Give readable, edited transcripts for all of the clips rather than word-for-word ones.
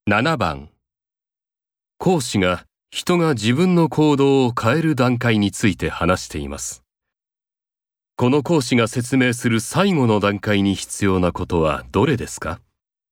7番、講師が人が自分の行動を変える段階について話しています。この講師が説明する最後の段階に必要なことはどれですか？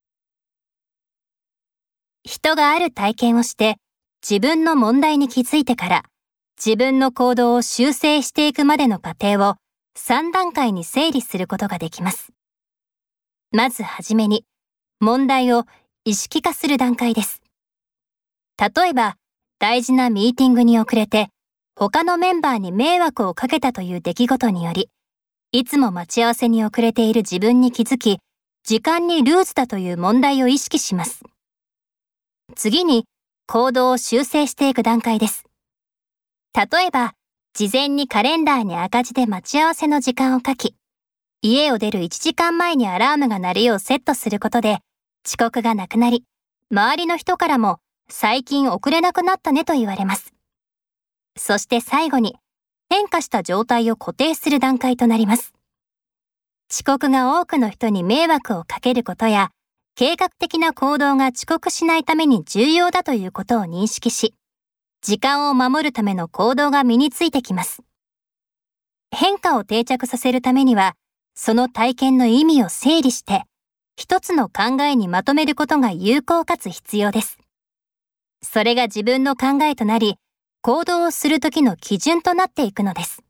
人がある体験をして自分の問題に気づいてから自分の行動を修正していくまでの過程を3段階に整理することができます。まずはじめに問題を意識化する段階です。例えば大事なミーティングに遅れて他のメンバーに迷惑をかけたという出来事によりいつも待ち合わせに遅れている自分に気づき時間にルーズだという問題を意識します。次に行動を修正していく段階です。例えば、事前にカレンダーに赤字で待ち合わせの時間を書き、家を出る1時間前にアラームが鳴るようセットすることで、遅刻がなくなり、周りの人からも最近遅れなくなったねと言われます。そして最後に、変化した状態を固定する段階となります。遅刻が多くの人に迷惑をかけることや、計画的な行動が遅刻しないために重要だということを認識し、時間を守るための行動が身についてきます。変化を定着させるためには、その体験の意味を整理して、一つの考えにまとめることが有効かつ必要です。それが自分の考えとなり、行動をするときの基準となっていくのです。